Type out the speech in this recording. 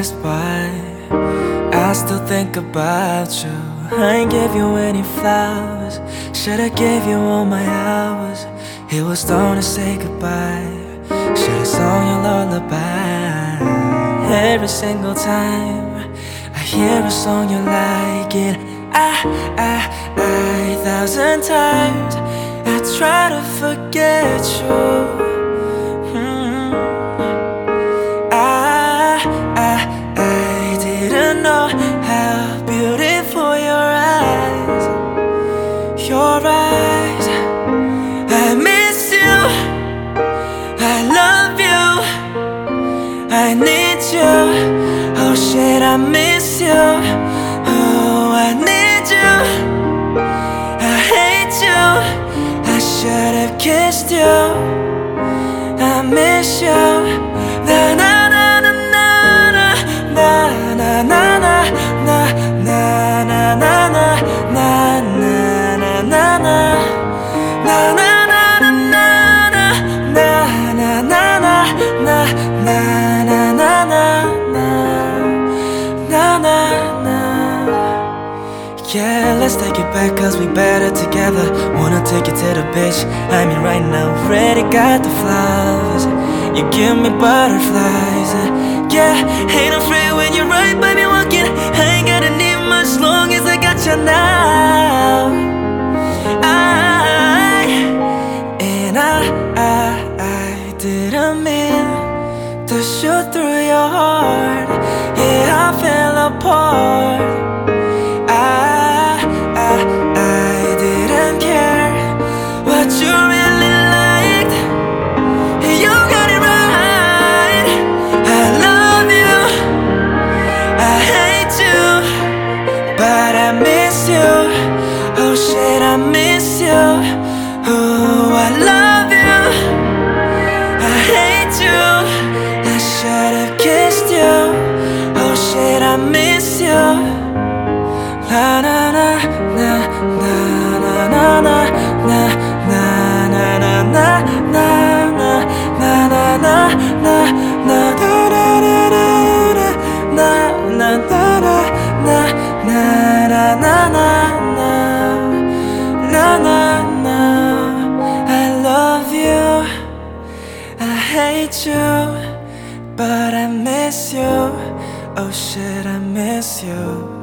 passed by, I still think about you. I ain't give you any flowers, should've gave you all my hours. It was time to say goodbye, should've sung your lullaby. Every single time I hear a song you like it, thousand times I try to forget you. I didn't know how beautiful your eyes. I miss you, I love you, I need you. Oh shit, I miss you. Oh, I need you, I hate you. I should've kissed you. I miss you. Na na na na na na na na na na na na na na na na na. Yeah, let's take it back cause we better together. Wanna take you to the beach, I mean right now. Already got the flowers, you give me butterflies. Yeah, ain't afraid when you're right by me walking. I ain't gotta need much long as I got you now. I didn't mean to shoot through your heart. Yeah, I fell apart. I didn't care what you really liked. You got it right. I love you, I hate you, but I miss you. Oh shit, I miss you. Oh, I love you, I hate you. I should've kissed you. Oh shit, I miss you. Na na na na na na na na na na na na I love you, I hate you, but I miss you. Oh shit, I miss you.